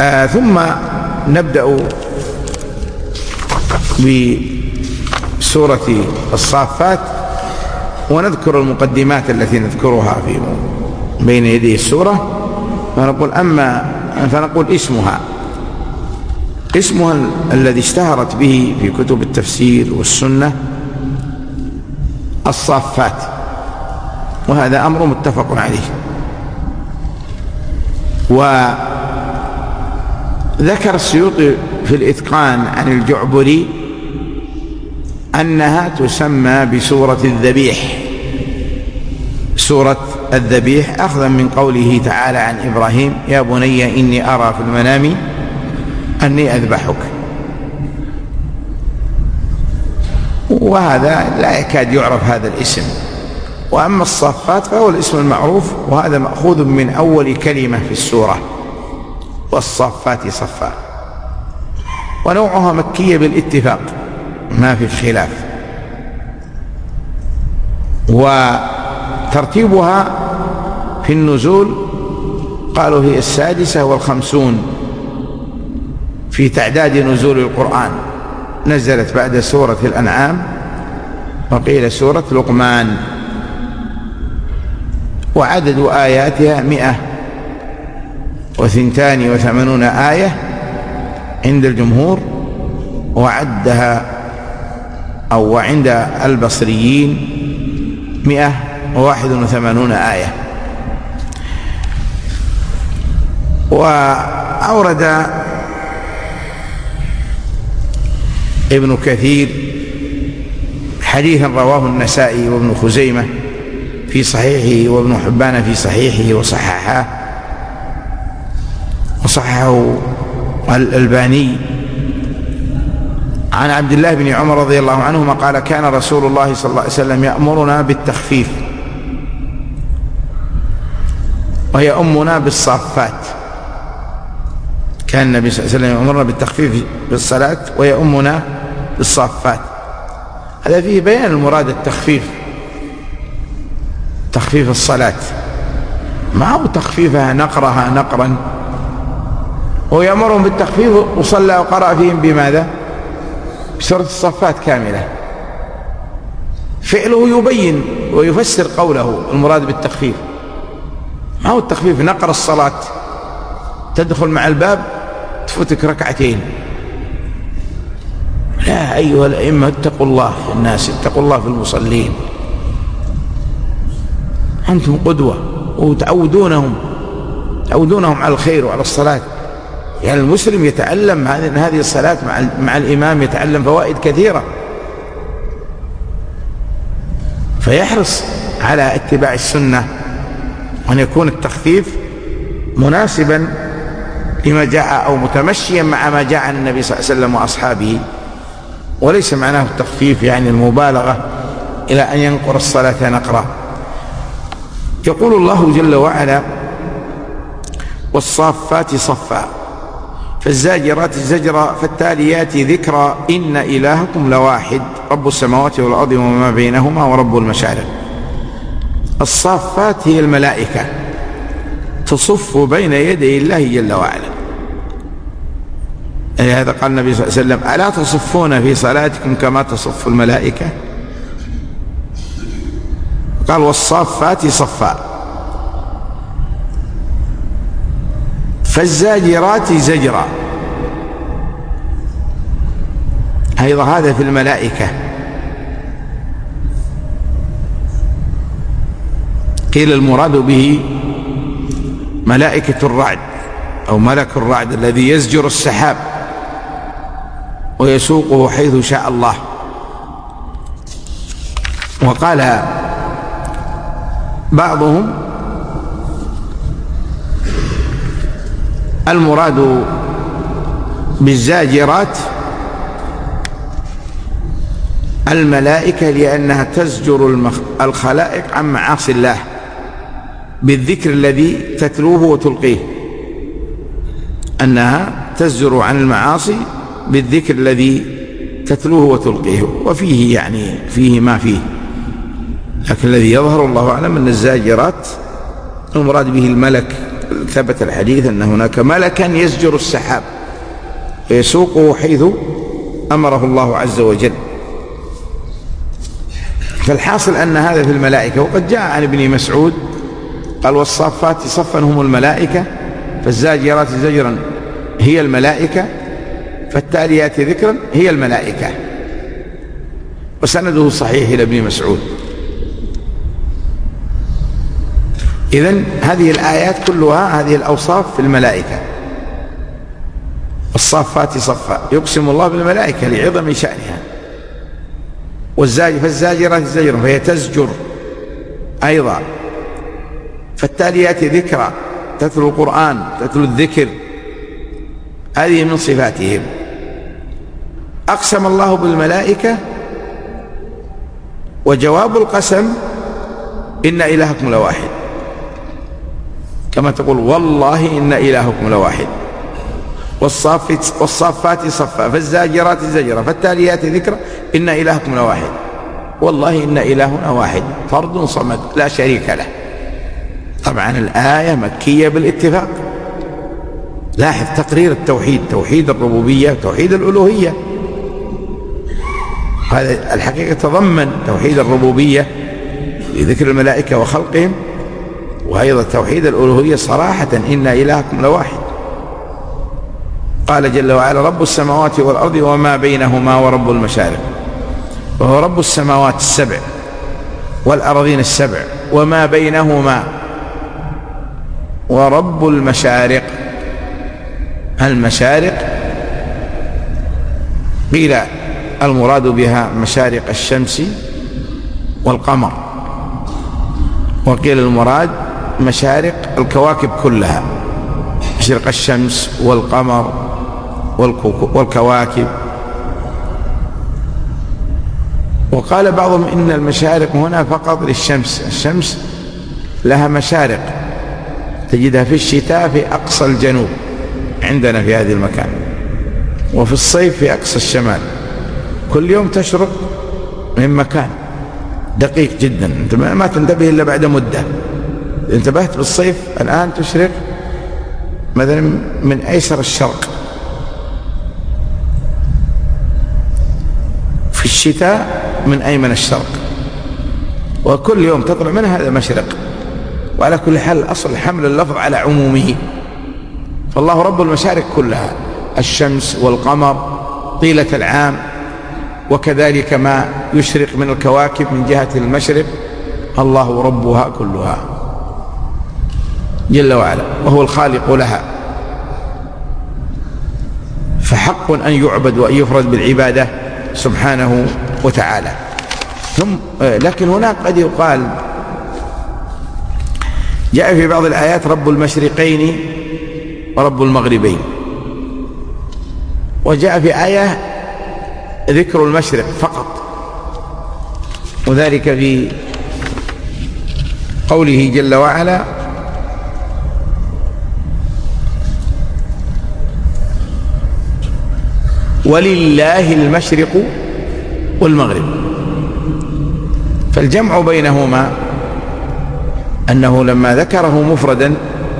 ثم نبدأ بسورة الصافات ونذكر المقدمات التي نذكرها في بين يدي السورة، فنقول اسمها الذي اشتهرت به في كتب التفسير والسنة الصافات، وهذا أمر متفق عليه. وذكر السيوطي في الإتقان عن الجعبري أنها تسمى بسورة الذبيح، سورة الذبيح، أخذا من قوله تعالى عن إبراهيم: يا بني إني أرى في المنام أني أذبحك. وهذا لا يكاد يعرف هذا الاسم. وأما الصافات فهو الاسم المعروف، وهذا مأخوذ من أول كلمة في السورة: والصافات صفا، ونوعها مكية بالاتفاق ما في خلاف. وترتيبها في النزول قالوا هي 56 في تعداد نزول القرآن، نزلت بعد سورة الأنعام وقيل سورة لقمان، وعدد آياتها 182 آية عند الجمهور، وعند البصريين 181 آية. وأورد ابن كثير حديثا رواه النسائي وابن خزيمة في صحيحه وابن حبان في صحيحه وصححه الألباني عن عبد الله بن عمر رضي الله عنهما قال: كان رسول الله صلى الله عليه وسلم يأمرنا بالتخفيف ويؤمنا بالصافات. كان النبي صلى الله عليه وسلم يأمرنا بالتخفيف بالصلاة ويؤمنا بالصافات. هذا فيه بيان المراد التخفيف، تخفيف الصلاة، ما هو تخفيفها نقرها نقرا. ويأمرهم بالتخفيف وصلى وقرأ فيهم بماذا؟ بسورة الصفات كاملة. فعله يبين ويفسر قوله المراد بالتخفيف. ما هو التخفيف نقر الصلاة، تدخل مع الباب تفوتك ركعتين. لا، أيها الأئمة اتقوا الله في الناس، اتقوا الله في المصلين، أنتم قدوة، وتعودونهم على الخير وعلى الصلاة. يعني المسلم يتعلم هذه الصلاة مع الإمام، يتعلم فوائد كثيرة، فيحرص على اتباع السنة، وأن يكون التخفيف مناسبا لما جاء أو متمشيا مع ما جاء عن النبي صلى الله عليه وسلم وأصحابه، وليس معناه التخفيف يعني المبالغة إلى أن ينقر الصلاة نقرا. يقول الله جل وعلا: والصافات صفا فالزاجرات زجرا فالتاليات ذكرا إن إلهكم لواحد رب السماوات والأرض وما بينهما ورب المشارق. الصافات هي الملائكة تصف بين يدي الله جل وعلا. هذا قال النبي صلى الله عليه وسلم: ألا تصفون في صلاتكم كما تصف الملائكة؟ قال: والصافات صفا فالزاجرات زجرا. أيضا هذا في الملائكة. قيل المراد به ملائكة الرعد أو ملك الرعد الذي يزجر السحاب ويسوقه حيث شاء الله. وقال بعضهم: المراد بالزاجرات الملائكة لأنها تزجر الخلائق عن معاصي الله بالذكر الذي تتلوه وتلقيه، أنها تزجر عن المعاصي بالذكر الذي تتلوه وتلقيه. وفيه يعني فيه ما فيه، لكن الذي يظهر الله أعلم أن الزاجرات المراد به الملك ثبت الحديث أن هناك ملكا يزجر السحاب ويسوقه حيث أمره الله عز وجل. فالحاصل أن هذا في الملائكة. وقد جاء عن ابن مسعود قال والصافات صفا هم الملائكة فالزاجرات زجرا هي الملائكة فالتاليات ذكرا هي الملائكة، وسنده صحيح إلى ابن مسعود. إذن هذه الآيات كلها هذه الأوصاف في الملائكة. الصافات صفا يقسم الله بالملائكة لعظم شأنها، فالزاجرات زجرا فهي تزجر أيضا، فالتاليات ذكرا تتلو القرآن تتلو الذكر، هذه من صفاتهم. أقسم الله بالملائكة وجواب القسم إن إلهكم لواحد، كما تقول والله إن إلهكم لواحد. والصافات صفا فالزاجرات زجرا فالتاليات ذكرا إن إلهكم لواحد، والله إن إلهنا واحد فرد صمد لا شريك له. طبعا الآية مكية بالاتفاق. لاحظ تقرير التوحيد، توحيد الربوبية توحيد الألوهية، هذا الحقيقة تضمن توحيد الربوبية لذكر الملائكة وخلقهم، وأيضا توحيد الألوهية صراحة إن إلهكم لواحد. قال جل وعلا رب السماوات والأرض وما بينهما ورب المشارق، وهو رب السماوات السبع والأرضين السبع وما بينهما ورب المشارق. المشارق قيل المراد بها مشارق الشمس والقمر، وقيل المراد مشارق الكواكب كلها، مشرق الشمس والقمر والكواكب. وقال بعضهم إن المشارق هنا فقط للشمس، الشمس لها مشارق تجدها في الشتاء في أقصى الجنوب عندنا في هذه المكان، وفي الصيف في أقصى الشمال، كل يوم تشرق من مكان دقيق جدا، أنت ما تنتبه إلا بعد مدة. انتبهت بالصيف الآن تشرق مثلا من أيسر الشرق، في الشتاء من أيمن الشرق، وكل يوم تطلع منها هذا مشرق. وعلى كل حال أصل حمل اللفظ على عمومه، فالله رب المشارق كلها، الشمس والقمر طيلة العام، وكذلك ما يشرق من الكواكب من جهة المشرق الله ربها كلها جل وعلا، وهو الخالق لها، فحق أن يعبد وأن يفرد بالعبادة سبحانه وتعالى. لكن هناك قد يقال جاء في بعض الآيات رب المشرقين ورب المغربين، وجاء في آية ذكر المشرق فقط، وذلك في قوله جل وعلا ولله المشرق والمغرب. فالجمع بينهما أنه لما ذكره مفردا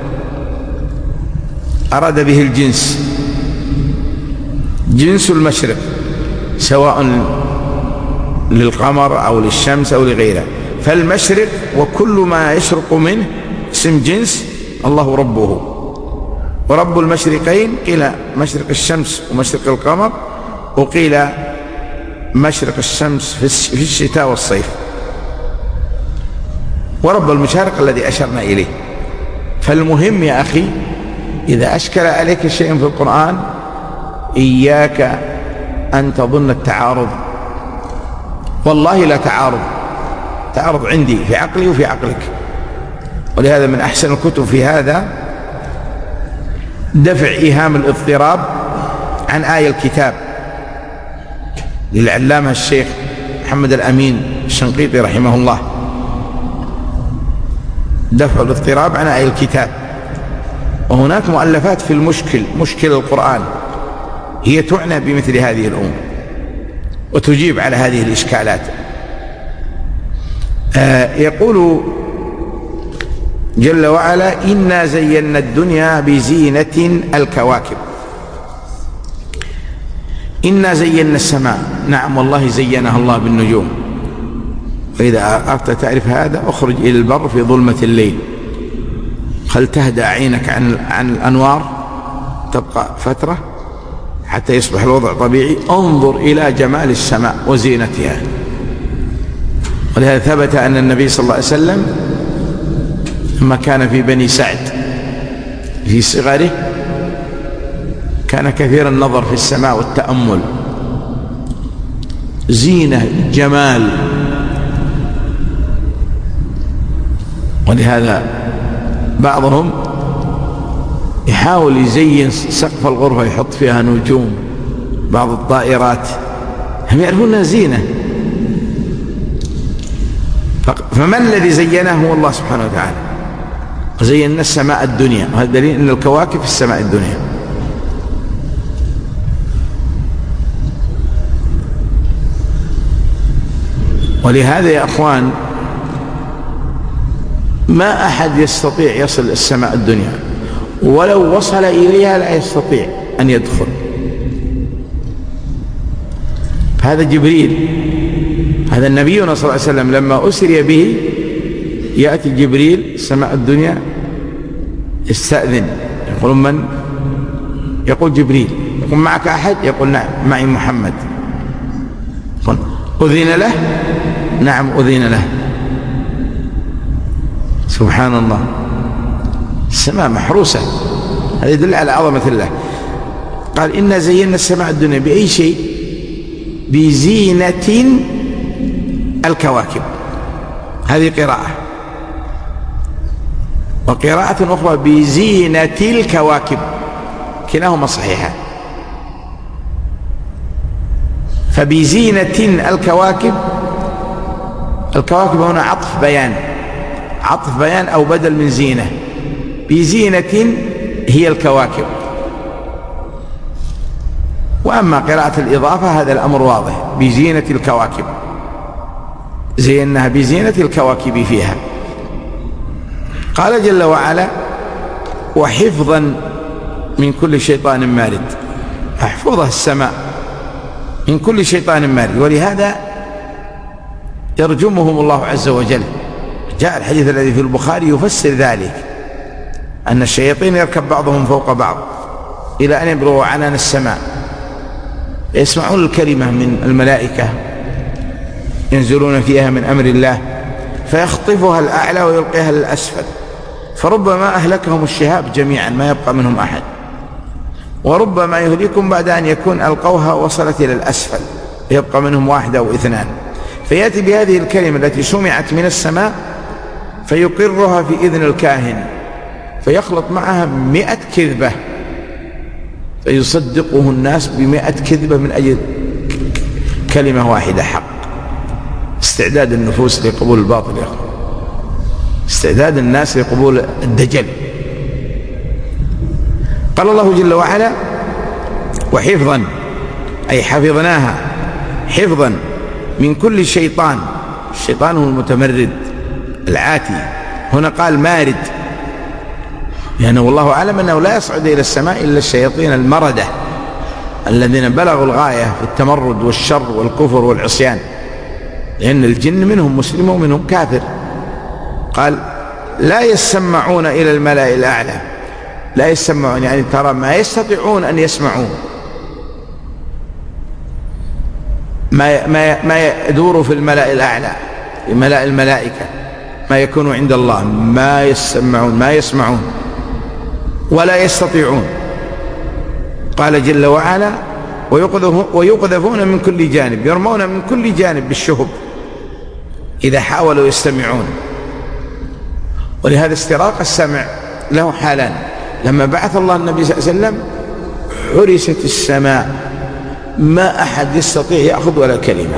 أراد به الجنس، جنس المشرق سواء للقمر أو للشمس أو لغيره، فالمشرق وكل ما يشرق منه اسم جنس الله ربه. ورب المشرقين قيل مشرق الشمس ومشرق القمر، وقيل مشرق الشمس في الشتاء والصيف، ورب المشارق الذي أشرنا إليه. فالمهم يا أخي إذا أشكل عليك شيء في القرآن إياك أن تظن التعارض، والله لا تعارض عندي في عقلي وفي عقلك. ولهذا من أحسن الكتب في هذا دفع إيهام الاضطراب عن آية الكتاب للعلامة الشيخ محمد الأمين الشنقيطي رحمه الله، دفع الاضطراب عن آية الكتاب. وهناك مؤلفات في مشكل القرآن هي تعنى بمثل هذه الأمور وتجيب على هذه الإشكالات. يقول جل وعلا: إنا زينا الدنيا بزينة الكواكب. إنا زينا السماء، نعم والله زينها الله بالنجوم. وإذا أردت تعرف هذا اخرج إلى البر في ظلمة الليل، خل تهدأ عينك عن الأنوار، تبقى فترة حتى يصبح الوضع طبيعي، انظر إلى جمال السماء وزينتها. ولهذا ثبت أن النبي صلى الله عليه وسلم لما كان في بني سعد في صغره كان كثير النظر في السماء والتأمل، زينة جمال. ولهذا بعضهم يحاول يزين سقف الغرفة يحط فيها نجوم، بعض الطائرات، هم يعرفونها زينة. فمن الذي زينه؟ هو الله سبحانه وتعالى. وزينا السماء الدنيا، وهذا دليل أن الكواكب في السماء الدنيا. ولهذا يا أخوان ما أحد يستطيع يصل السماء الدنيا، ولو وصل إليها لا يستطيع أن يدخل. هذا جبريل، هذا نبينا صلى الله عليه وسلم لما أسري به يأتي جبريل السماء الدنيا يستأذن، يقول: من؟ يقول جبريل. يقول: معك أحد؟ يقول: نعم معي محمد. يقول: أذن له؟ نعم أذن له. سبحان الله، السماء محروسة. هذا يدل على عظمة الله. قال: إنا زينا السماء الدنيا بأي شيء؟ بزينة الكواكب. هذه قراءة، وقراءة أخرى بزينة الكواكب، كلاهما صحيحان. فبزينة الكواكب، الكواكب هنا عطف بيان أو بدل من زينة. بزينة هي الكواكب. وأما قراءة الإضافة هذا الأمر واضح، بزينة الكواكب، زينها بزينة الكواكب فيها. قال جل وعلا: وحفظا من كل شيطان مارد. أحفظها السماء من كل شيطان مارد. ولهذا يرجمهم الله عز وجل. جاء الحديث الذي في البخاري يفسر ذلك، أن الشياطين يركب بعضهم فوق بعض إلى أن يبلغوا عنان السماء، يسمعون الكلمة من الملائكة ينزلون فيها من أمر الله، فيخطفها الأعلى ويلقيها للأسفل، فربما أهلكهم الشهاب جميعا ما يبقى منهم أحد، وربما يهلكهم بعد أن يكون ألقوها وصلت إلى الأسفل يبقى منهم واحد أو اثنان. فيأتي بهذه الكلمة التي سمعت من السماء فيقرها في إذن الكاهن، فيخلط معها 100 كذبة، فيصدقه الناس ب100 كذبة من أجل كلمة واحدة حق. استعداد النفوس لقبول الباطل يا أخوان، استعداد الناس لقبول الدجل. قال الله جل وعلا: وحفظا، أي حفظناها حفظا من كل شيطان. الشيطان هو المتمرد العاتي، هنا قال مارد، لأنه والله أعلم أنه لا يصعد إلى السماء إلا الشياطين المردة الذين بلغوا الغاية في التمرد والشر والكفر والعصيان، لأن الجن منهم مسلم ومنهم كافر. قال: لا يسمعون إلى الملأ الأعلى. لا يسمعون يعني ترى ما يستطيعون أن يسمعون ما يدور في الملأ الأعلى، في ملأ الملائكة، ما يكون عند الله، ما يسمعون ولا يستطيعون. قال جل وعلا: ويقذفون من كل جانب، يرمون من كل جانب بالشهب إذا حاولوا يستمعون. ولهذا استراق السمع له حالان. لما بعث الله النبي صلى الله عليه وسلم حرست السماء، ما أحد يستطيع يأخذ ولا كلمة.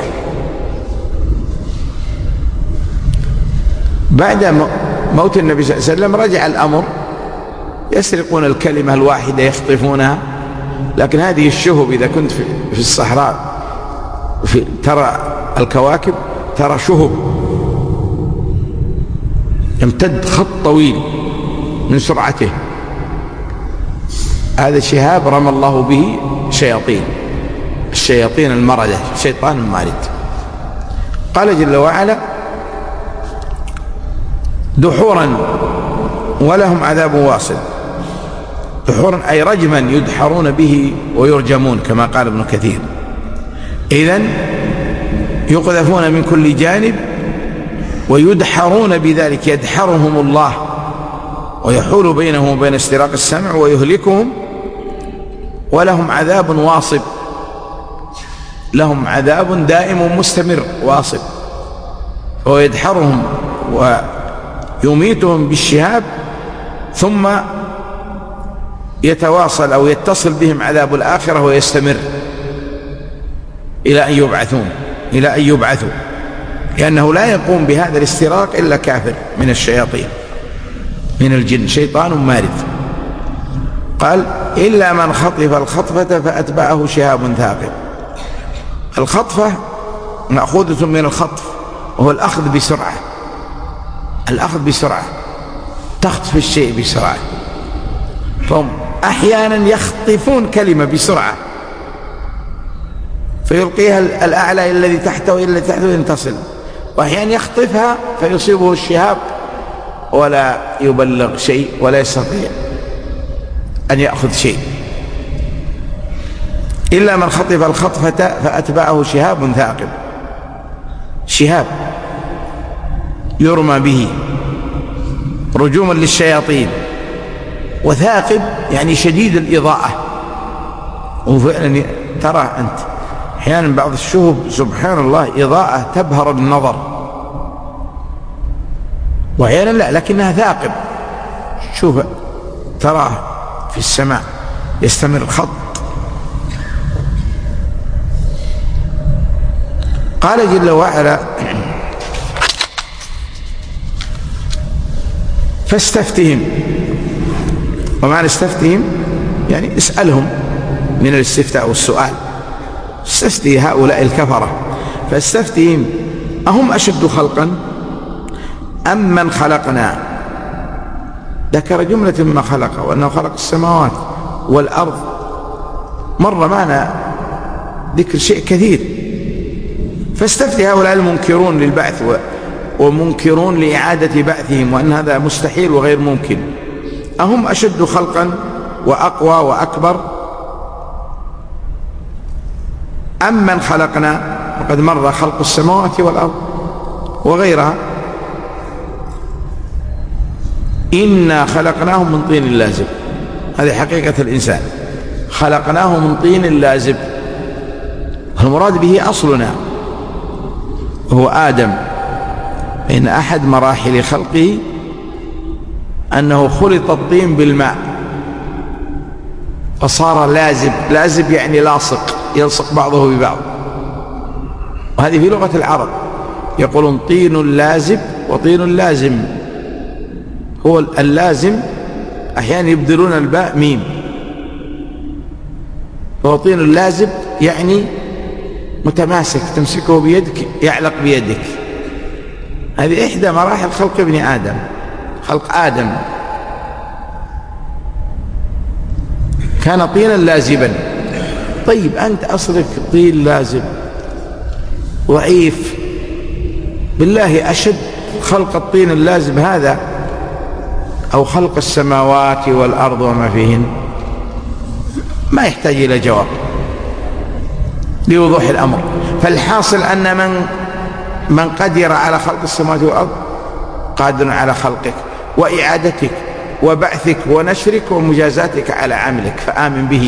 بعد موت النبي صلى الله عليه وسلم رجع الأمر، يسرقون الكلمة الواحدة يخطفونها. لكن هذه الشهب إذا كنت في الصحراء ترى الكواكب، ترى شهب يمتد خط طويل من سرعته. هذا الشهاب رمى الله به الشياطين المردة، شيطان مارد. قال جل وعلا: دحورا ولهم عذاب واصل. دحورا أي رجما يدحرون به ويرجمون كما قال ابن كثير. إذن يقذفون من كل جانب ويدحرون بذلك، يدحرهم الله ويحول بينهم وبين استراق السمع ويهلكهم. ولهم عذاب واصب، لهم عذاب دائم مستمر واصب، ويدحرهم ويميتهم بالشهاب، ثم يتواصل أو يتصل بهم عذاب الآخرة ويستمر إلى أن يبعثوا، لأنه لا يقوم بهذا الاستراق إلا كافر من الشياطين من الجن، شيطان مارد. قال: إلا من خطف الخطفة فأتبعه شهاب ثاقب. الخطفة مأخوذة من الخطف، وهو الأخذ بسرعة، تخطف الشيء بسرعة. فهم أحيانا يخطفون كلمة بسرعة فيلقيها الأعلى إلى الذي تحته إلى الذي تحته ينتصل، وأحيانا يخطفها فيصيبه الشهاب ولا يبلغ شيء ولا يستطيع أن يأخذ شيء. إلا من خطف الخطفة فأتبعه شهاب ثاقب. شهاب يرمى به رجوما للشياطين، وثاقب يعني شديد الإضاءة. وفعلا ترى أنت أحيانا بعض الشهب سبحان الله إضاءة تبهر النظر، وأحيانا لا، لكنها ثاقب. شوف تراه في السماء يستمر الخط. قال جل وعلا: فاستفتهم. ومعنى استفتهم يعني اسألهم من الاستفتاء والسؤال. استفتي هؤلاء الكفرة. فاستفتهم أهم أشد خلقا أم من خلقنا. ذكر جملة مما خلق، وأنه خلق السماوات والأرض. مر معنا ذكر شيء كثير. فاستفتي هؤلاء المنكرون للبعث ومنكرون لإعادة بعثهم، وأن هذا مستحيل وغير ممكن. أهم أشد خلقا وأقوى وأكبر أم من خلقنا. وقد مر خلق السماوات والأرض وغيرها. إنا خلقناهم من طين لازب. هذه حقيقة الإنسان، خلقناه من طين لازب. المراد به أصلنا هو آدم. فإن أحد مراحل خلقه أنه خلط الطين بالماء فصار لازب. لازب يعني لاصق، يلصق بعضه ببعض. وهذه في لغة العرب يقولون طين لازب وطين لازم. هو اللازم أحيانا يبدلون الباء ميم، فهو طين لازب يعني متماسك، تمسكه بيدك يعلق بيدك. هذه إحدى مراحل خلق ابن آدم، خلق آدم. كان طينا لازبا. طيب أنت أصلك طين لازب ضعيف، بالله أشد خلق الطين اللازب هذا أو خلق السماوات والأرض وما فيهن؟ ما يحتاج إلى جواب لوضوح الأمر. فالحاصل أن من قدر على خلق السماوات والأرض قادر على خلقك وإعادتك وبعثك ونشرك ومجازاتك على عملك، فآمن به.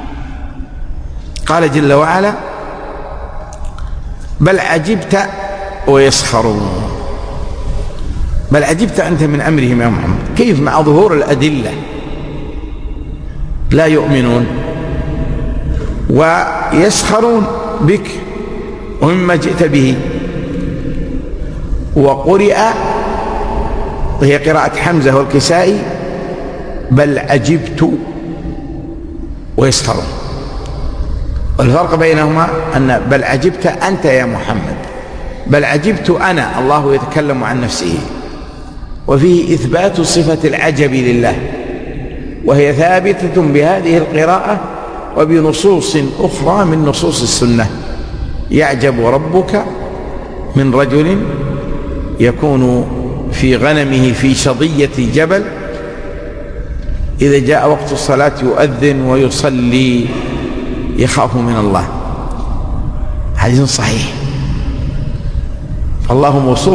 قال جل وعلا: بل عجبت ويسخرون. بل عجبت أنت من أمرهم يا محمد. كيف مع ظهور الأدلة لا يؤمنون ويسخرون بك ومما جئت به. وقرئ، وهي قراءة حمزة والكسائي: بل عجبت ويسخرون. والفرق بينهما أن بل عجبت أنت يا محمد، بل عجبت أنا. الله يتكلم عن نفسه، وفيه إثبات صفة العجب لله، وهي ثابتة بهذه القراءة وبنصوص أخرى من نصوص السنة. يعجب ربك من رجل يكون في غنمه في شظية جبل، إذا جاء وقت الصلاة يؤذن ويصلي يخاف من الله. حديث صحيح. فالله موصوف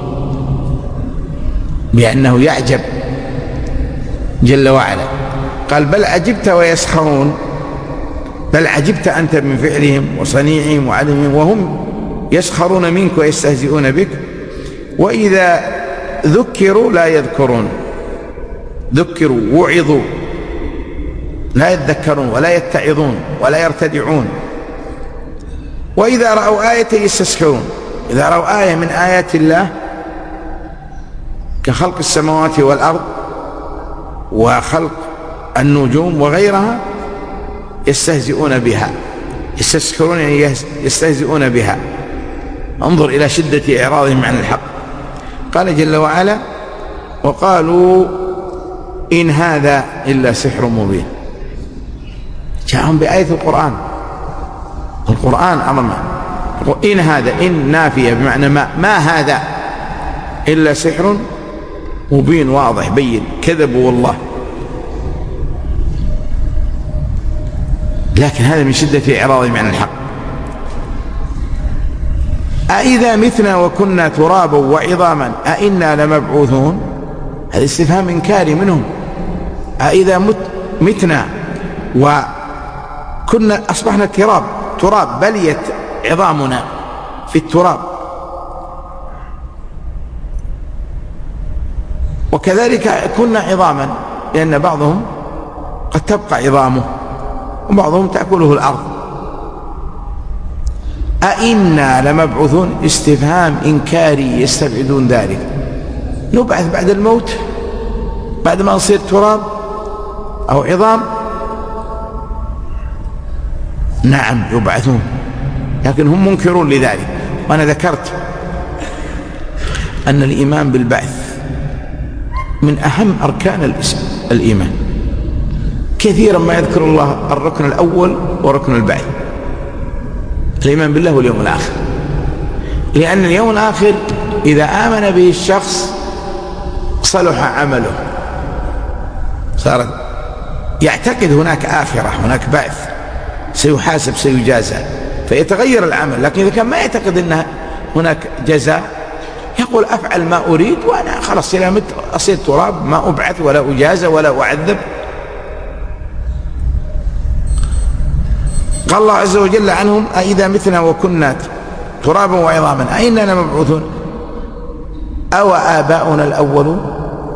بأنه يعجب جل وعلا. قال بل عجبت ويسخرون، بل عجبت أنت من فعلهم وصنيعهم وعدمهم، وهم يسخرون منك ويستهزئون بك، وإذا ذكروا لا يذكرون، ذكروا وعظوا لا يتذكرون ولا يتعظون ولا يرتدعون، وإذا رأوا آية يستسخرون. إذا رأوا آية من آيات الله كخلق السماوات والأرض وخلق النجوم وغيرها يستهزئون بها، يستسخرون يعني يستهزئون بها. انظر إلى شدة إعراضهم عن الحق. قال جل وعلا وقالوا إن هذا إلا سحر مبين. جاءهم بآية القرآن أمرنا. إن هذا، إن نافية بمعنى ما هذا إلا سحر مبين واضح بين، كذبوا والله. لكن هذا من شدة إعراضهم عن الحق. أإذا متنا وكنا ترابا وعظاما أإنا لمبعوثون؟ هذا استفهام إنكاري منهم. أإذا متنا وكنا أصبحنا تراب بليت عظامنا في التراب، وكذلك كنا عظاما، لأن بعضهم قد تبقى عظامه وبعضهم تأكله الأرض. أئنا لمبعوثون؟ استفهام إنكاري يستبعدون ذلك. نبعث بعد الموت، بعد ما نصير تراب أو عظام؟ نعم يبعثون، لكن هم منكرون لذلك. وأنا ذكرت أن الإيمان بالبعث من أهم أركان الإيمان. كثيرا ما يذكر الله الركن الأول وركن البعث، الإيمان بالله واليوم الآخر، لأن اليوم الآخر إذا آمن به الشخص صلح عمله، صار يعتقد هناك آخرة، هناك بعث، سيحاسب سيجازى، فيتغير العمل. لكن إذا كان ما يعتقد أن هناك جزاء يقول أفعل ما أريد وأنا خلاص إذا مت أصير تراب، ما أبعث ولا أجازى ولا أعذب. قال الله عز وجل عنهم أإذا متنا وكنا ترابا وعظاما أئنا لمبعوثون أو آباؤنا الأولون؟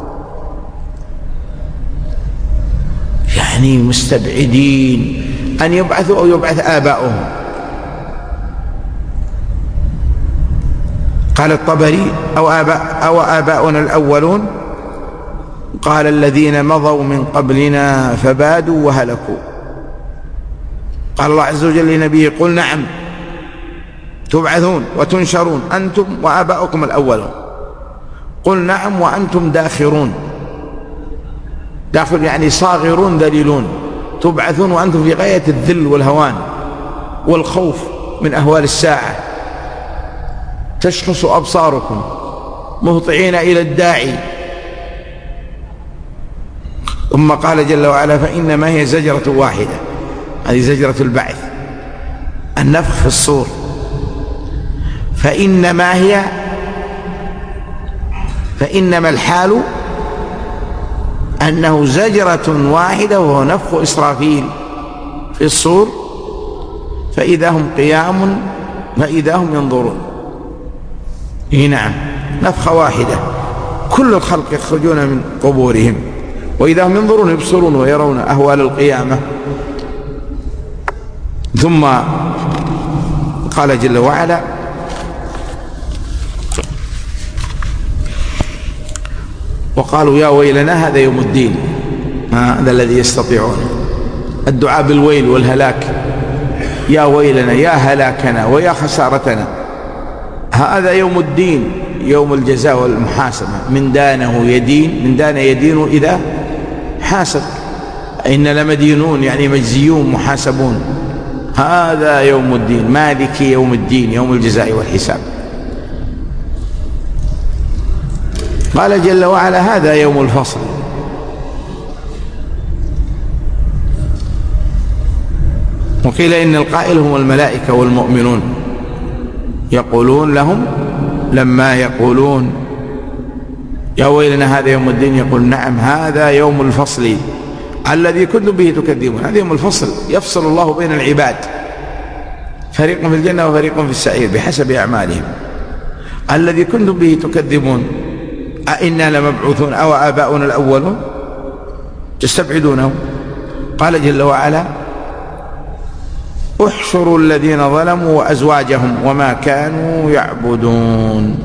يعني مستبعدين أن يبعثوا أو يبعث آباؤهم. قال الطبري أو آباؤنا الأولون، قال الذين مضوا من قبلنا فبادوا وهلكوا. قال الله عز وجل لنبيه قل نعم تبعثون وتنشرون أنتم وآباؤكم الأولون. قل نعم وأنتم داخرون، داخل يعني صاغرون ذليلون، تبعثون وأنتم في غاية الذل والهوان والخوف من أهوال الساعة، تشخص أبصاركم مهطعين إلى الداعي. ثم قال جل وعلا فإنما هي زجرة واحدة، هذه زجرة البعث، النفخ في الصور. فإنما الحال أنه زجرة واحدة وهو نفخ إسرافيل في الصور، فإذا هم قيام فإذا هم ينظرون. نعم نفخة واحدة، كل الخلق يخرجون من قبورهم وإذا هم ينظرون يبصرون ويرون أهوال القيامة. ثم قال جل وعلا وقالوا يا ويلنا هذا يوم الدين، هذا الذي يستطيعون الدعاء بالويل والهلاك. يا ويلنا، يا هلاكنا ويا خسارتنا، هذا يوم الدين، يوم الجزاء والمحاسبة. من دانه يدين، من دان يدين إذا حاسب. إن لمدينون يعني مجزيون محاسبون. هذا يوم الدين، مالك يوم الدين، يوم الجزاء والحساب. قال جل وعلا: هذا يوم الفصل. وقيل إن القائل هم الملائكة والمؤمنون، يقولون لهم لما يقولون يا ويلنا هذا يوم الدين، يقول: نعم هذا يوم الفصل الذي كنتم به تكذبون. هذا يوم الفصل، يفصل الله بين العباد، فريق في الجنة وفريق في السعير بحسب أعمالهم. الذي كنتم به تكذبون، أئنا لمبعوثون أو آباؤنا الأولون تستبعدونه. قال جل وعلا: احشروا الذين ظلموا وأزواجهم وما كانوا يعبدون.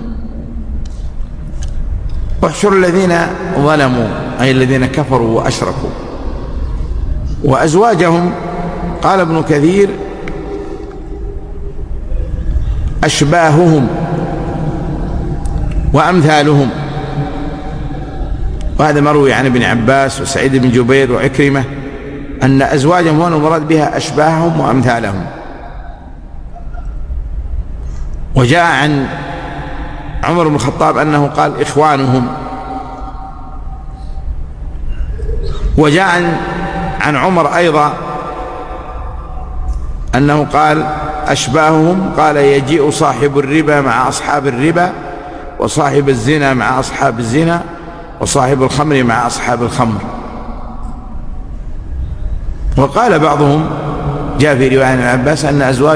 احشروا الذين ظلموا أي الذين كفروا وأشركوا، وأزواجهم قال ابن كثير: أشباههم وأمثالهم. وهذا مروي عن ابن عباس وسعيد بن جبير وعكرمة أن أزواجهم هنا المراد بها أشباههم وأمثالهم. وجاء عن عمر بن الخطاب أنه قال: إخوانهم. وجاء عن عمر أيضا أنه قال: أشباههم، قال: يجيء صاحب الربا مع أصحاب الربا، وصاحب الزنا مع أصحاب الزنا، وصاحب الخمر مع أصحاب الخمر. وقال بعضهم، جاء في رواية عن ابن عباس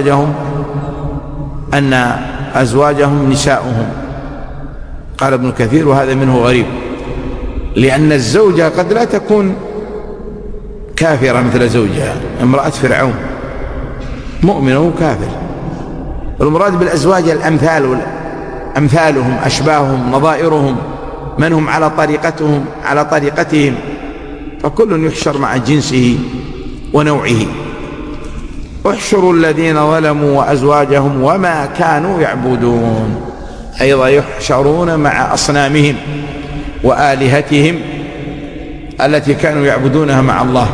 أن أزواجهم نساؤهم. قال ابن كثير: وهذا منه غريب، لأن الزوجة قد لا تكون كافرة مثل زوجها. امرأة فرعون مؤمنة وكافر. والمراد بالأزواج الأمثال، أمثالهم، أشباههم، نظائرهم، من هم على طريقتهم، فكل يحشر مع جنسه ونوعه. احشروا الذين ظلموا وأزواجهم وما كانوا يعبدون، أيضا يحشرون مع أصنامهم وآلهتهم التي كانوا يعبدونها مع الله.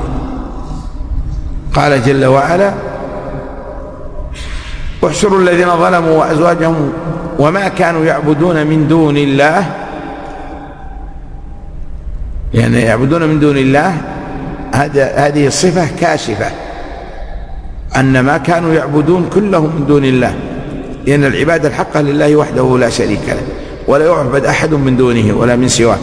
قال جل وعلا: احشروا الذين ظلموا وأزواجهم وما كانوا يعبدون من دون الله. يعني يعبدون من دون الله، هذه صفة كاشفة أن ما كانوا يعبدون كلهم من دون الله، لأن العبادة الحقة لله وحده لا شريك له، ولا يعبد أحد من دونه ولا من سواه.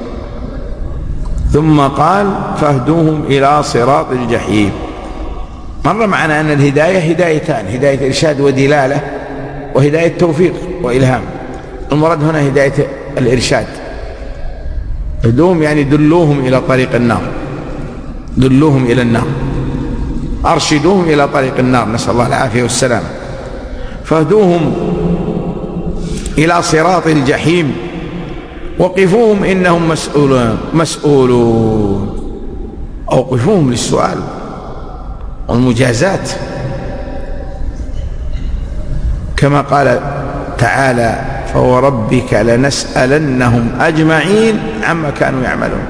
ثم قال: فاهدوهم إلى صراط الجحيم. مر معنا أن الهداية هدايتان: هداية إرشاد ودلالة، وهداية توفيق وإلهام. المراد هنا هداية الإرشاد. اهدوهم يعني دلوهم إلى طريق النار، دلوهم إلى النار، أرشدوهم إلى طريق النار، نسأل الله العافية والسلام. فاهدوهم إلى صراط الجحيم وقفوهم إنهم مسؤولون. أوقفوهم للسؤال والمجازات، كما قال تعالى: فوربك لنسألنهم أجمعين عما كانوا يعملون.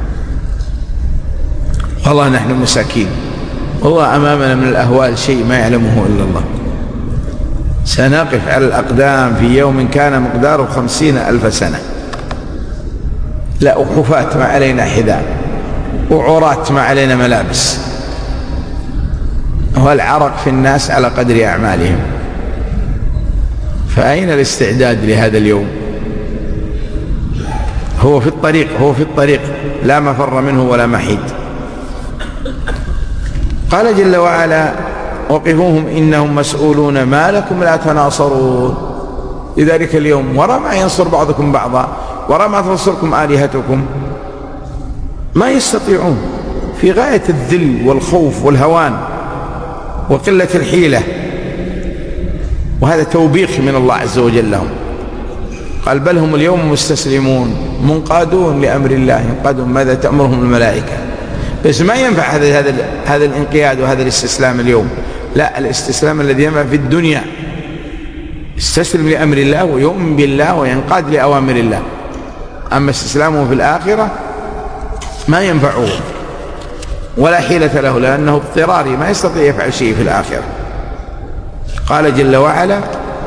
والله نحن مساكين، والله أمامنا من الأهوال شيء ما يعلمه إلا الله. سنقف على الأقدام في يوم كان مقداره 50,000 سنة، لا أخفات ما علينا حذاء، وعرات ما علينا ملابس، والعرق في الناس على قدر أعمالهم. فأين الاستعداد لهذا اليوم؟ هو في الطريق، لا مفر منه ولا محيد. قال جل وعلا: وقفوهم إنهم مسؤولون ما لكم لا تناصرون. لذلك اليوم وراء ما ينصر بعضكم بعضا، وراء ما تنصركم آلهتكم، ما يستطيعون، في غاية الذل والخوف والهوان وقلة الحيلة. وهذا توبيخ من الله عز وجل لهم. قال: بل هم اليوم مستسلمون منقادون لأمر الله. ينقادون ماذا تأمرهم الملائكة؟ بس ما ينفع هذا الانقياد وهذا الاستسلام اليوم، لا، الاستسلام الذي ينفع في الدنيا يستسلم لأمر الله ويؤمن بالله وينقاد لأوامر الله. أما استسلامه في الآخرة ما ينفعه ولا حيلة له، لأنه اضطراري ما يستطيع يفعل شيء في الآخرة. قال جل وعلا: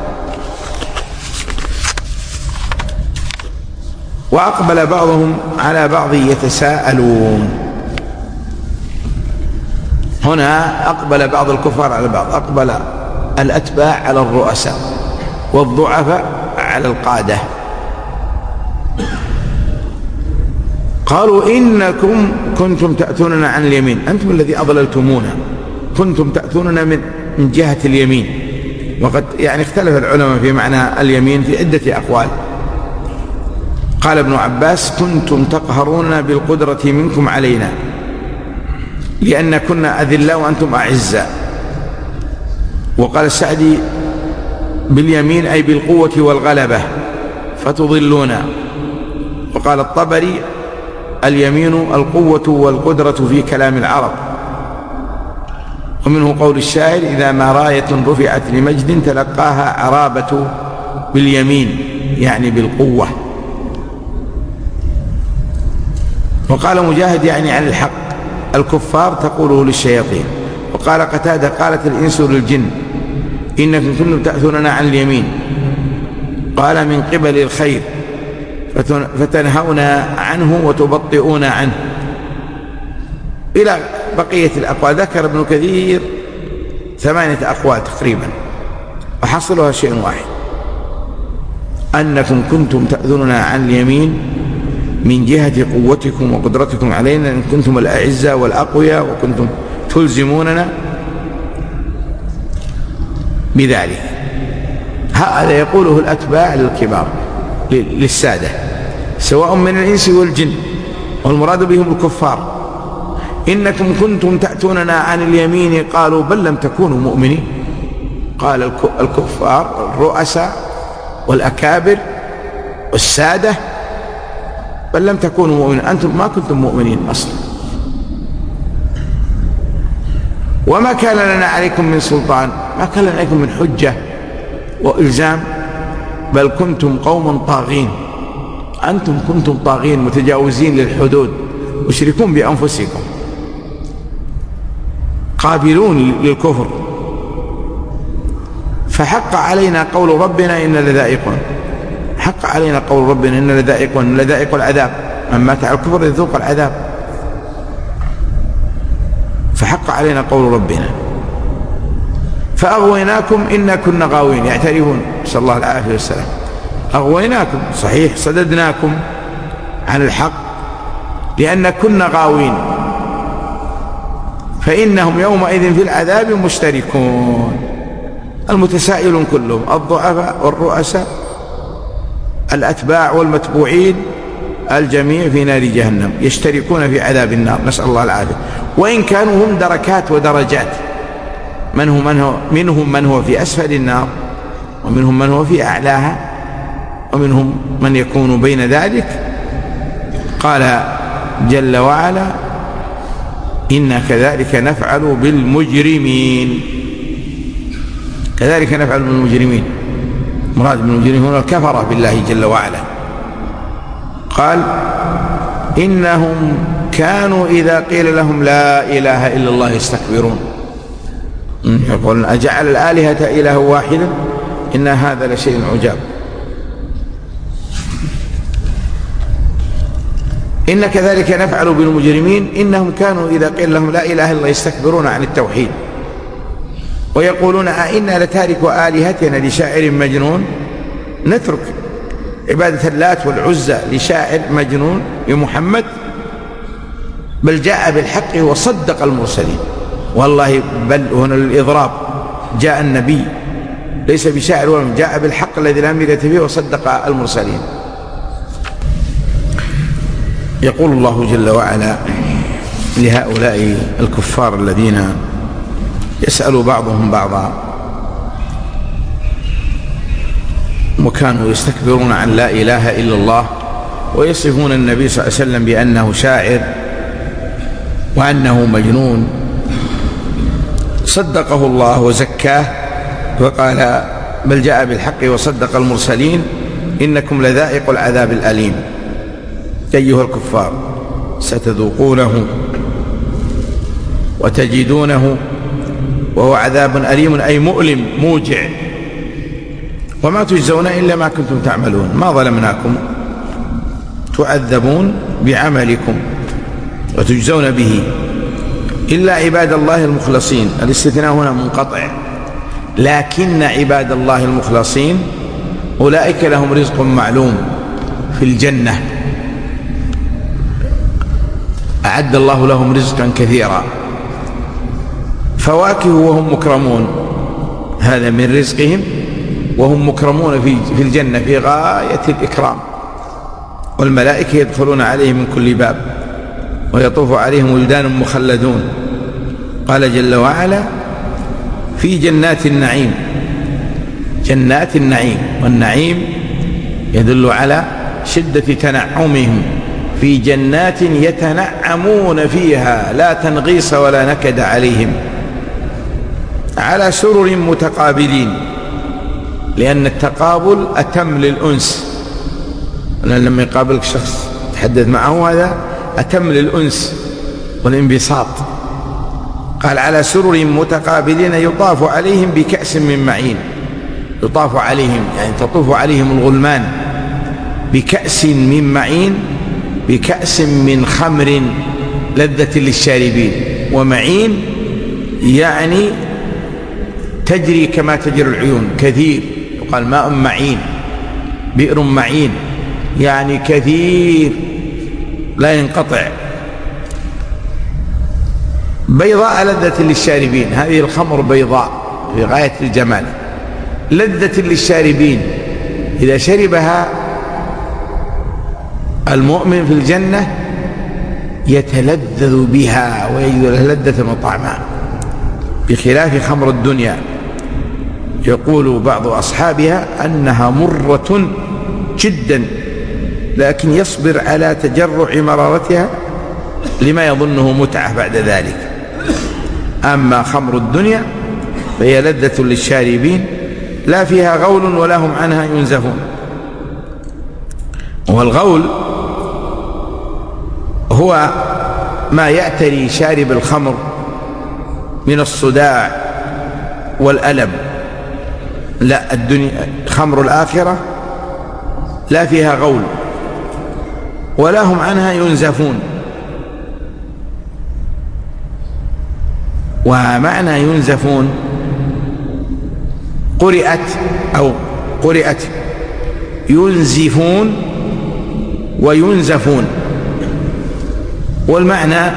وأقبل بعضهم على بعض يتساءلون. هنا أقبل بعض الكفار على بعض، أقبل الأتباع على الرؤساء والضعفاء على القادة. قالوا: إنكم كنتم تأتوننا عن اليمين، أنتم الذي أضللتمونا، كنتم تأتوننا من جهة اليمين. وقد يعني اختلف العلماء في معنى اليمين في عدة أقوال. قال ابن عباس: كنتم تقهروننا بالقدرة منكم علينا، لأن كنا أذلاء وأنتم أعزاء. وقال السعدي: باليمين أي بالقوة والغلبة فتضلونا. وقال الطبري: اليمين القوة والقدرة في كلام العرب. ومنه قول الشاعر: إذا ما راية رفعت لمجد تلقاها عرابة باليمين، يعني بالقوة. وقال مجاهد: يعني عن الحق، الكفار تقوله للشياطين. وقال قتادة: قالت الإنس للجن: إنكم كنتم تأتوننا عن اليمين، قال من قبل الخير فتنهون عنه وتبطئون عنه، إلى بقية الأقوال. ذكر ابن كثير 8 أقوال تقريبا، وحصلها شيء واحد: أنكم كنتم تأذوننا عن اليمين من جهة قوتكم وقدرتكم علينا، إن كنتم الأعزة والأقوياء، وكنتم تلزموننا بذلك. هذا يقوله الأتباع للكبار للسادة، سواء من الإنس والجن، والمراد بهم الكفار. إنكم كنتم تأتوننا عن اليمين، قالوا: بل لم تكونوا مؤمنين. قال الكفار الرؤساء والأكابر والسادة: بل لم تكونوا مؤمنين، أنتم ما كنتم مؤمنين أصلا، وما كان لنا عليكم من سلطان، ما كان لنا عليكم من حجة وإلزام، بل كنتم قوم طاغين، أنتم كنتم طاغين متجاوزين للحدود، مشركون بأنفسكم، قابلون للكفر. فحق علينا قول ربنا إن لذائقون، حق علينا قول ربنا إن لذائقون، لذائق العذاب، من مات على الكفر يذوق العذاب. فحق علينا قول ربنا. فأغويناكم إنا كنا غاوين، يعترفون، نسأل الله العافية والسلام. أغويناكم صحيح، صددناكم عن الحق لأن كنا غاوين، فإنهم يومئذ في العذاب مشتركون. المتسائلون كلهم، الضعفاء والرؤساء، الأتباع والمتبوعين، الجميع في نار جهنم يشتركون في عذاب النار، نسأل الله العافية. وإن كانوا هم دركات ودرجات، منهم من هو في أسفل النار، ومنهم من هو في أعلاها، ومنهم من يكون بين ذلك. قال جل وعلا: إنا كذلك نفعل بالمجرمين. كذلك نفعل بالمجرمين، مراد بالمجرمين هنا الكفرة بالله جل وعلا. قال: إنهم كانوا إذا قيل لهم لا إله إلا الله يستكبرون، يقولون أجعل الآلهة إله واحدا إن هذا لشيء عجاب. إن كذلك نفعل بالمجرمين إنهم كانوا إذا قيل لهم لا إله إلا الله يستكبرون عن التوحيد، ويقولون أئنا لتارك آلهتنا لشاعر مجنون، نترك عبادة اللات والعزى لشاعر مجنون يا محمد؟ بل جاء بالحق وصدق المرسلين. والله بل هنا للإضراب، جاء النبي ليس بشاعر ولا جاء بالحق الذي لا مرية فيه وصدق المرسلين. يقول الله جل وعلا لهؤلاء الكفار الذين يسأل بعضهم بعضا وكانوا يستكبرون عن لا إله إلا الله، ويصفون النبي صلى الله عليه وسلم بأنه شاعر وأنه مجنون، صدقه الله وزكاه، وقال بل جاء بالحق وصدق المرسلين إنكم لذائق العذاب الأليم. أيها الكفار ستذوقونه وتجدونه، وهو عذاب أليم أي مؤلم موجع، وما تجزون إلا ما كنتم تعملون. ما ظلمناكم، تعذبون بعملكم وتجزون به إلا عباد الله المخلصين. الاستثناء هنا منقطع، لكن عباد الله المخلصين أولئك لهم رزق معلوم في الجنة، أعد الله لهم رزقا كثيرا، فواكه وهم مكرمون، هذا من رزقهم، وهم مكرمون في الجنة في غاية الإكرام. والملائكة يدخلون عليهم من كل باب ويطوف عليهم ولدان مخلدون. قال جل وعلا في جنات النعيم، جنات النعيم، والنعيم يدل على شدة تنعمهم، في جنات يتنعمون فيها لا تنغيص ولا نكد عليهم، على سرر متقابلين، لأن التقابل أتم للأنس، لما يقابلك شخص تحدث معه هذا أتم للأنس والانبساط. قال على سرر متقابلين يطاف عليهم بكأس من معين، يطاف عليهم يعني تطوف عليهم الغلمان بكأس من معين، بكأس من خمر لذة للشاربين. ومعين يعني تجري كما تجري العيون، كثير، يقال ماء معين، بئر معين، يعني كثير لا ينقطع. بيضاء لذة للشاربين، هذه الخمر بيضاء في غاية الجمال، لذة للشاربين، إذا شربها المؤمن في الجنة يتلذذ بها ويجد لها لذة وطعما، بخلاف خمر الدنيا يقول بعض أصحابها أنها مرة جدا، لكن يصبر على تجرع مرارتها لما يظنه متعة بعد ذلك. أما خمر الدنيا فهي لذة للشاربين لا فيها غول ولا هم عنها ينزفون. والغول هو ما يأتري شارب الخمر من الصداع والألم. لا، الدنيا خمر الآخرة لا فيها غول ولا هم عنها ينزفون. ومعنى ينزفون قرئت ينزفون وينزفون، والمعنى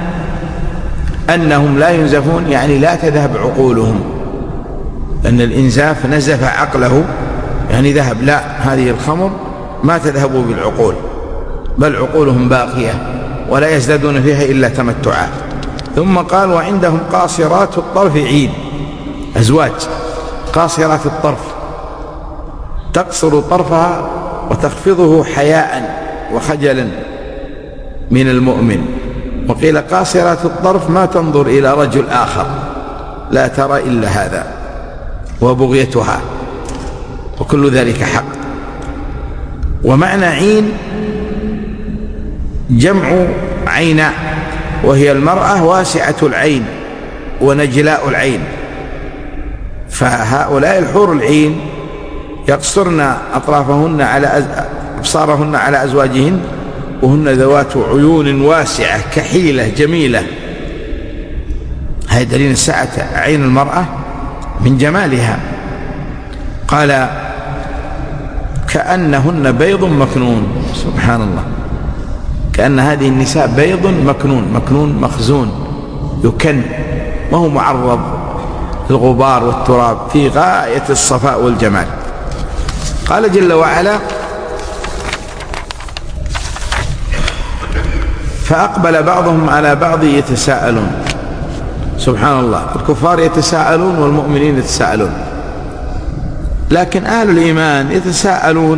أنهم لا ينزفون يعني لا تذهب عقولهم، أن الإنزاف نزف عقله يعني ذهب، لا، هذه الخمر ما تذهب بالعقول، بل عقولهم باقية ولا يزدادون فيها إلا تمتعا. ثم قال وعندهم قاصرات الطرف عين، أزواج قاصرات الطرف تقصر طرفها وتخفضه حياء وخجلا من المؤمن. وقيل قاصرات الطرف ما تنظر إلى رجل آخر، لا ترى إلا هذا، وبغيتها، وكل ذلك حق. ومعنى عين جمع عيناء، وهي المرأة واسعة العين ونجلاء العين. فهؤلاء الحور العين يقصرن أطرافهن على أبصارهن على أزواجهن، وهن ذوات عيون واسعة كحيلة جميلة. هذا دليل سعة عين المرأة من جمالها. قال كأنهن بيض مكنون، سبحان الله، كأن هذه النساء بيض مكنون، مكنون مخزون يكن، وهو معرض للغبار والتراب، في غاية الصفاء والجمال. قال جل وعلا فأقبل بعضهم على بعض يتساءلون. سبحان الله، الكفار يتساءلون والمؤمنين يتساءلون، لكن أهل الإيمان يتساءلون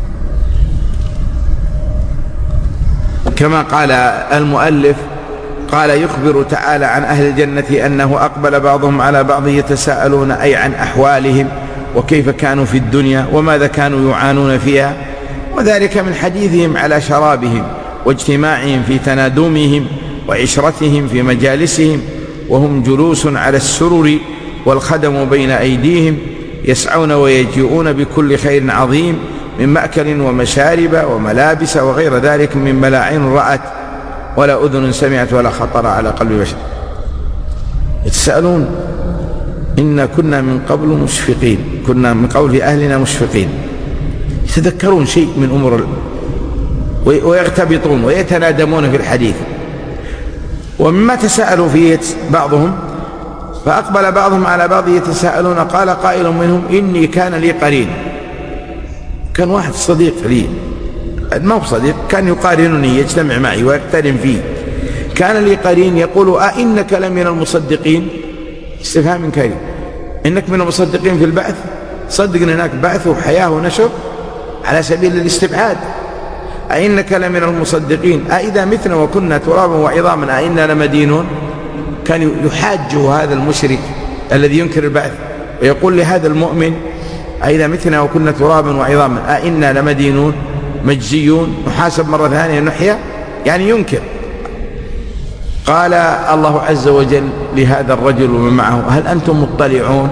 كما قال المؤلف قال يخبر تعالى عن أهل الجنة أنه أقبل بعضهم على بعض يتساءلون أي عن أحوالهم وكيف كانوا في الدنيا وماذا كانوا يعانون فيها، وذلك من حديثهم على شرابهم واجتماعهم في تنادمهم وعشرتهم في مجالسهم وهم جلوس على السرر والخدم بين أيديهم يسعون ويجيئون بكل خير عظيم من مأكل ومشارب وملابس وغير ذلك مما لا عين رأت ولا أذن سمعت ولا خطر على قلب بشر. يتساءلون إنا كنا من قبل مشفقين، كنا من قبل في أهلنا مشفقين، يتذكرون شيء من أمور ويغتبطون ويتنادمون في الحديث. ومما تساءلوا فيه بعضهم فأقبل بعضهم على بعض يتساءلون قال قائل منهم إني كان لي قرين، كان واحد صديق لي، ما هو صديق، كان يقارنني يجتمع معي ويقترن فيه، كان لي قرين يقول أئنك لمن المصدقين، استفهام كريم، إنك من المصدقين في البعث، صدق أن هناك بعث وحياة ونشر على سبيل الاستبعاد، أئنك لمن المصدقين أئذا متنا وكنا ترابا وعظاما أئنا لمدينون. كان يحاجه هذا المشرك الذي ينكر البعث ويقول لهذا المؤمن أئذا متنا وكنا ترابا وعظاما أئنا لمدينون مجزيون نحاسب مرة ثانية نحيا، يعني ينكر. قال الله عز وجل لهذا الرجل ومن معه هل أنتم مطلعون؟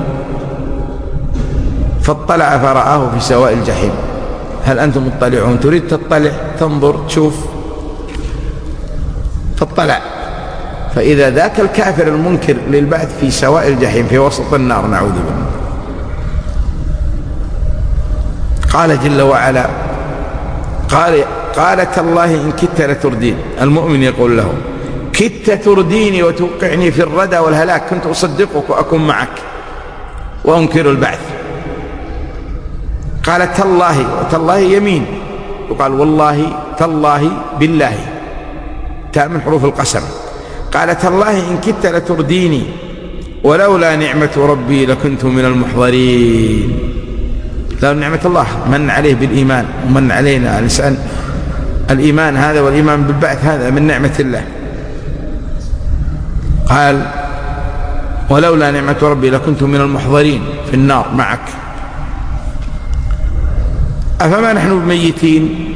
فاطلع فرآه في سواء الجحيم. هل أنتم مطلعون؟ تريد تطلع تنظر تشوف، فاطلع فإذا ذاك الكافر المنكر للبعث في سواء الجحيم في وسط النار، نعوذ بالله. قال جل وعلا قال تالله إن كدت لتردين، المؤمن يقول له كدت ترديني وتوقعني في الردى والهلاك، كنت أصدقك وأكون معك وأنكر البعث. قال تالله، وتالله يمين، وقال والله تالله بالله، تاء من حروف القسم. قال تالله إن كدت لترديني ولولا نعمة ربي لكنت من المحضرين. لو نعمة الله من عليه بالإيمان ومن علينا الإنسان الإيمان هذا والإيمان بالبعث هذا من نعمة الله. قال ولولا نعمة ربي لكنت من المحضرين في النار معك. أفما نحن بميتين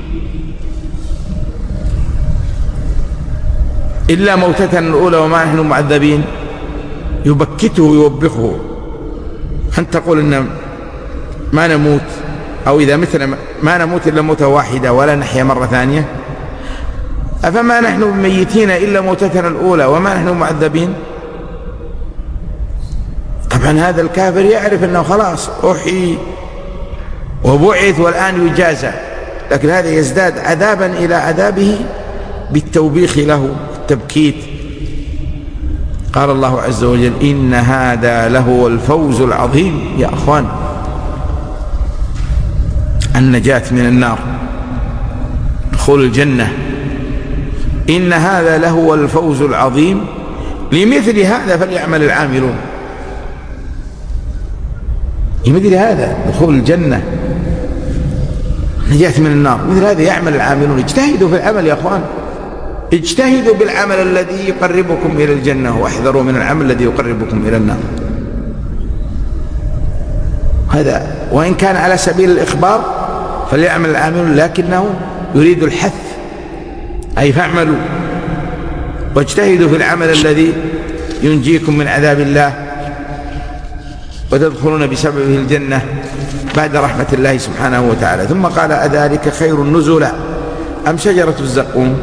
إلا موتتنا الأولى وما نحن معذبين. يبكته ويوبخه، أن تقول إن ما نموت أو إذا مثل ما نموت إلا موتة واحدة ولا نحيا مرة ثانية. أفما نحن بميتين إلا موتتنا الأولى وما نحن معذبين. طبعا هذا الكافر يعرف أنه خلاص أحيي وبعث والآن يجازى، لكن هذا يزداد عذابا إلى عذابه بالتوبيخ له التبكيت. قال الله عز وجل إن هذا لهو الفوز العظيم. يا أخوان، النجاة من النار، دخول الجنة، إن هذا لهو الفوز العظيم، لمثل هذا فليعمل العاملون. لمثل هذا دخول الجنة، نجاة من النار، مثل هذا يعمل العاملون. اجتهدوا في العمل يا أخوان، اجتهدوا بالعمل الذي يقربكم إلى الجنة واحذروا من العمل الذي يقربكم إلى النار. هذا وإن كان على سبيل الإخبار فليعمل العاملون، لكنه يريد الحث، أي فاعملوا واجتهدوا في العمل الذي ينجيكم من عذاب الله وتدخلون بسببه الجنة بعد رحمة الله سبحانه وتعالى. ثم قال أذلك خير نزلا أم شجرة الزقوم.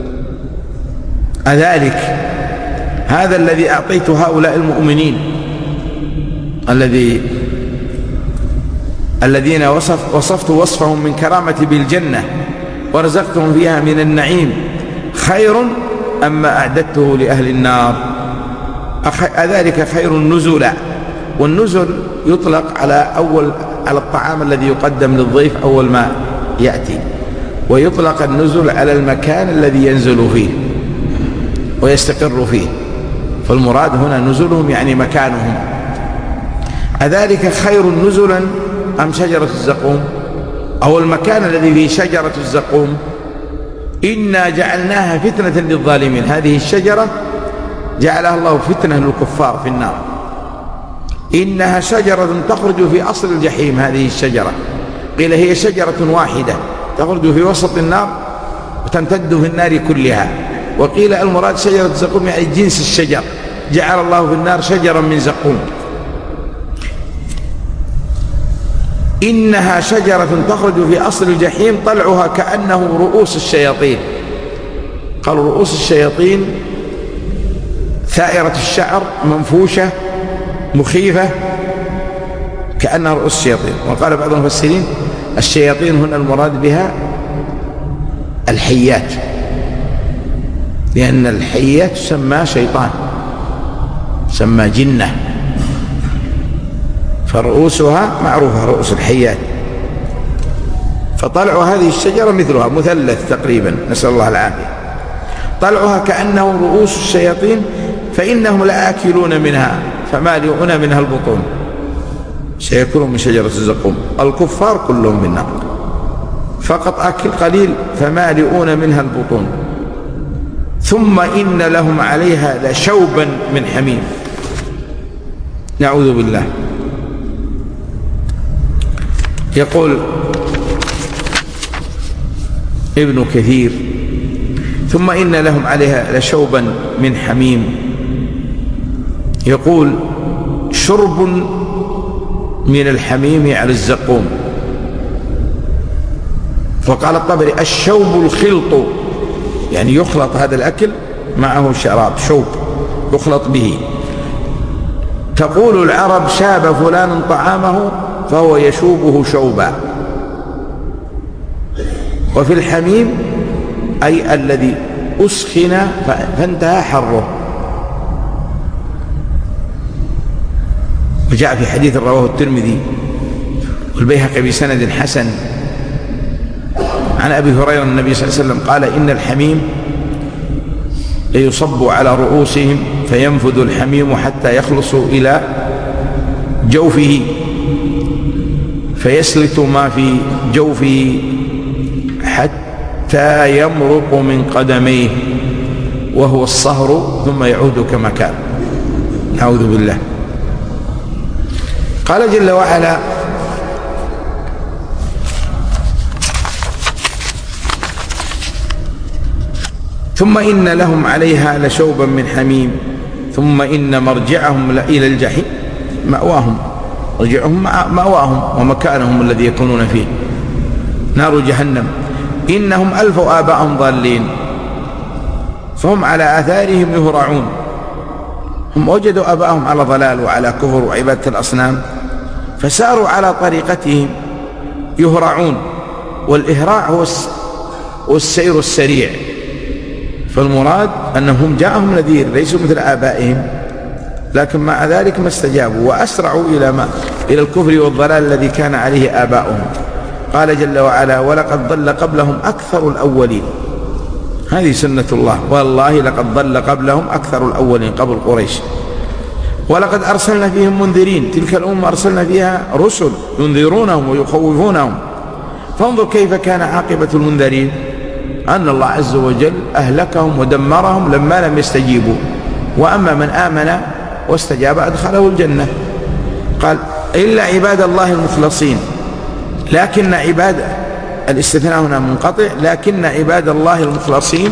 أذلك هذا الذي أعطيت هؤلاء المؤمنين الذين وصفت وصفهم من كرامة بالجنة ورزقتهم فيها من النعيم خير أما أعددته لأهل النار. أذلك خير نزلا، والنزل يطلق على الطعام الذي يقدم للضيف أول ما يأتي، ويطلق النزل على المكان الذي ينزل فيه ويستقر فيه، فالمراد هنا نزلهم يعني مكانهم. أذلك خير نزلا أم شجرة الزقوم، أو المكان الذي فيه شجرة الزقوم إنا جعلناها فتنة للظالمين. هذه الشجرة جعلها الله فتنة للكفار في النار. إنها شجرة تخرج في أصل الجحيم. هذه الشجرة قيل هي شجرة واحدة تخرج في وسط النار وتمتد في النار كلها، وقيل المراد شجرة زقوم يعني جنس الشجر، جعل الله في النار شجرا من زقوم. إنها شجرة تخرج في أصل الجحيم طلعها كأنه رؤوس الشياطين. قالوا رؤوس الشياطين ثائرة الشعر منفوشة مخيفة كأنها رؤوس الشياطين. وقال بعض المفسرين الشياطين هنا المراد بها الحيات، لأن الحيات تسمى شيطان، تسمى جنة، فرؤوسها معروفة رؤوس الحيات. فطلع هذه الشجرة مثلها مثلث تقريبا، نسأل الله العافية. طلعها كأنه رؤوس الشياطين فإنهم لآكلون منها فمالئون منها البطون. سيأكلون من شجرة الزقوم الكفار كلهم من النار، فقط أكل قليل فمالئون منها البطون. ثم إن لهم عليها لشوبا من حميم. نعوذ بالله. يقول ابن كثير ثم إن لهم عليها لشوبا من حميم. يقول شرب من الحميم على الزقوم. وقال الطبري الشوب الخلط، يعني يخلط هذا الأكل معه شراب، شوب يخلط به. تقول العرب شاب فلان طعامه فهو يشوبه شوبا. وفي الحميم أي الذي أسخن فانتهى حره. وجاء في حديث رواه الترمذي والبيهقي بسند حسن عن أبي هريرة النبي صلى الله عليه وسلم قال إن الحميم ليصب على رؤوسهم فينفذ الحميم حتى يخلصوا إلى جوفه فيسلت ما في جوفه حتى يمرق من قدميه وهو الصهر ثم يعود كما كان. نعوذ بالله. قال جل وعلا ثم إن لهم عليها لشوبا من حميم ثم إن مرجعهم إلى الجحيم مأواهم، رجعهم مأواهم ومكانهم الذي يكونون فيه نار جهنم. إنهم ألفوا آباءهم ضالين فهم على آثارهم يهرعون. هم وجدوا آباءهم على ضلال وعلى كفر وعبادة الأصنام فساروا على طريقتهم يهرعون. والإهراع هو السير السريع. فالمراد أنهم جاءهم نذير ليسوا مثل آبائهم، لكن مع ذلك ما استجابوا وأسرعوا إلى الكفر والضلال الذي كان عليه آباؤهم. قال جل وعلا ولقد ضل قبلهم أكثر الأولين. هذه سنة الله، والله لقد ضل قبلهم أكثر الأولين قبل قريش. ولقد أرسلنا فيهم منذرين، تلك الأمة أرسلنا فيها رسل ينذرونهم ويخوفونهم. فانظر كيف كان عاقبة المنذرين، أن الله عز وجل أهلكهم ودمرهم لما لم يستجيبوا. وأما من آمن واستجاب أدخله الجنة. قال إلا عباد الله المخلصين. لكن عباد الاستثناء هنا منقطع، لكن عباد الله المخلصين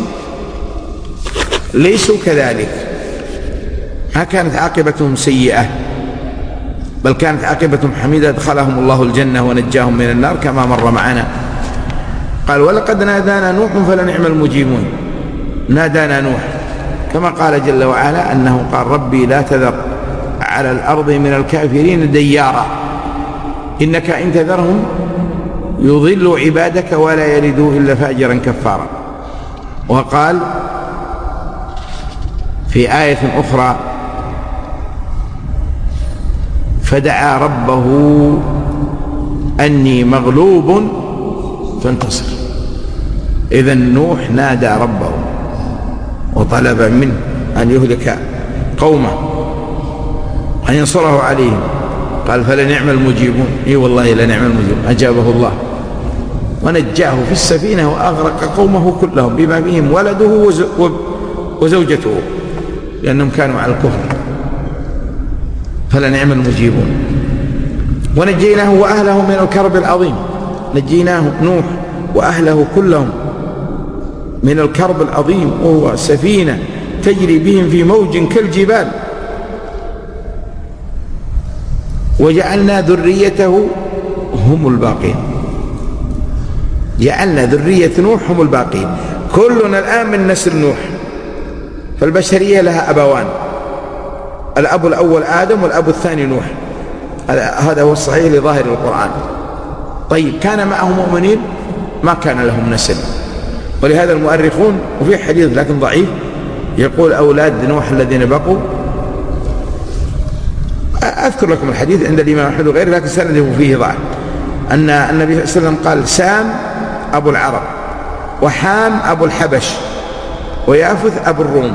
ليسوا كذلك. ما كانت عاقبتهم سيئة بل كانت عاقبتهم حميدة، أدخلهم الله الجنة ونجاهم من النار كما مر معنا. قال ولقد نادانا نوح فلنعم المجيبون. نادانا نوح كما قال جل وعلا أنه قال ربي لا تذر على الأرض من الكافرين ديارا إنك إن تذرهم يضل عبادك ولا يلدوا إلا فاجرا كفارا. وقال في آية أخرى فدعا ربه أني مغلوب فانتصر. إذن نوح نادى ربه وطلب منه أن يهلك قومه أن ينصره عليهم. قال فلنعم المجيبون. إي والله لنعم المجيبون، أجابه الله ونجاه في السفينة وأغرق قومه كلهم بما فيهم ولده وزوجته، لأنهم كانوا على الكفر، فلنعم المجيبون. ونجيناه وأهله من الكرب العظيم، نجيناه نوح وأهله كلهم من الكرب العظيم، وهو سفينة تجري بهم في موج كالجبال. وجعلنا ذريته هم الباقين، جعلنا ذرية نوح هم الباقين. كلنا الآن من نسل نوح، فالبشرية لها أبوان، الأب الأول آدم والأب الثاني نوح، هذا هو الصحيح لظاهر القرآن. طيب كان معهم مؤمنين؟ ما كان لهم نسل، ولهذا المؤرخون، وفي حديث لكن ضعيف يقول أولاد نوح الذين بقوا، أذكر لكم الحديث عند الإمام أحمد وغيره لكن سنده فيه ضعف، أن النبي صلى الله عليه وسلم قال سام أبو العرب، وحام أبو الحبش، ويافث أبو الروم.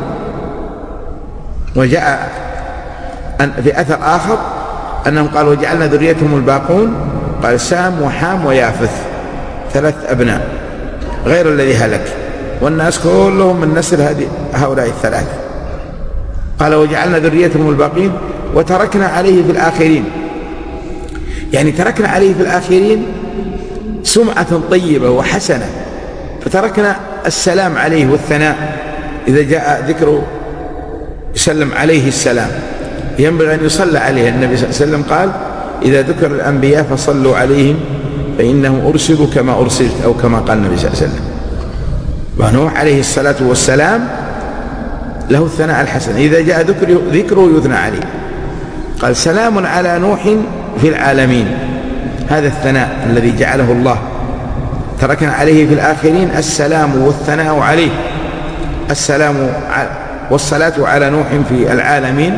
وجاء في أثر آخر أنهم قالوا وجعلنا ذريتهم الباقون، قال سام وحام ويافث، 3 أبناء غير الذي هلك، والناس كلهم من نسل هؤلاء ال3. قال وجعلنا ذريتهم الباقين وتركنا عليه في الآخرين، يعني تركنا عليه في الآخرين سمعة طيبة وحسنة، فتركنا السلام عليه والثناء. إذا جاء ذكر سلم عليه السلام ينبغي أن يصلى عليه. النبي صلى الله عليه وسلم قال إذا ذكر الأنبياء فصلوا عليهم فإنهم أرسلوا كما أرسلت، أو كما قال النبي صلى الله عليه وسلم. ونوح عليه الصلاة والسلام له الثناء الحسن، إذا جاء ذكره يثنى عليه. قال سلام على نوح في العالمين، هذا الثناء الذي جعله الله، تركنا عليه في الآخرين السلام والثناء عليه، السلام والصلاة على نوح في العالمين.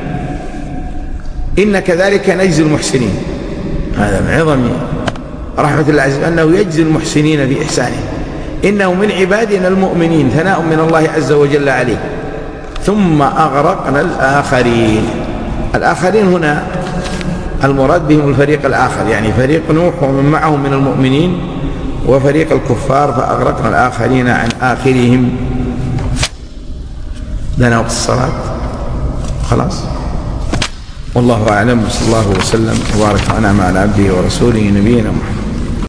إن كذلك نجزي المحسنين، هذا من عظم رحمة الله عز وجل أنه يجزي المحسنين في إحسانه. إنه من عبادنا المؤمنين، ثناء من الله عز وجل عليه. ثم أغرقنا الآخرين. الآخرين هنا المراد بهم الفريق الآخر، يعني فريق نوح ومن معه من المؤمنين، وفريق الكفار، فأغرقنا الآخرين عن آخرهم. لنا وقت الصلاة خلاص. والله أعلم، وصلى الله وسلم وبارك وأنعم على عبده ورسوله نبينا محمد.